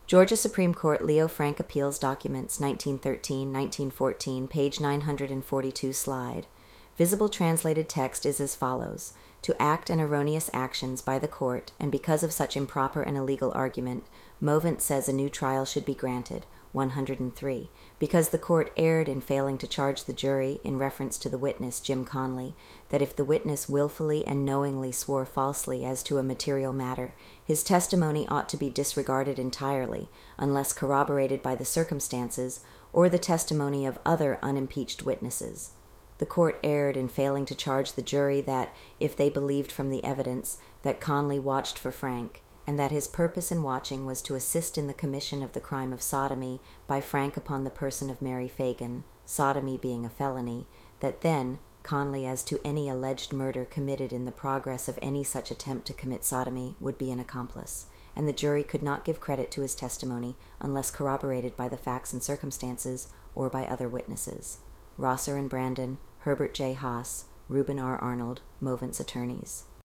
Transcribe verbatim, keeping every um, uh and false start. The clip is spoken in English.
Georgia Supreme Court Leo Frank Appeals Documents, nineteen thirteen, nineteen fourteen, page nine hundred forty-two, slide. Visible translated text is as follows. To act and erroneous actions by the court, and because of such improper and illegal argument, Movent says a new trial should be granted, one hundred three, because the court erred in failing to charge the jury, in reference to the witness, Jim Conley, that if the witness willfully and knowingly swore falsely as to a material matter, his testimony ought to be disregarded entirely, unless corroborated by the circumstances or the testimony of other unimpeached witnesses. The court erred in failing to charge the jury that, if they believed from the evidence, that Conley watched for Frank, and that his purpose in watching was to assist in the commission of the crime of sodomy by Frank upon the person of Mary Fagan, sodomy being a felony, that then, Conley as to any alleged murder committed in the progress of any such attempt to commit sodomy would be an accomplice, and the jury could not give credit to his testimony unless corroborated by the facts and circumstances or by other witnesses. Rosser and Brandon, Herbert J. Haas, Reuben R. Arnold, Movent's attorneys.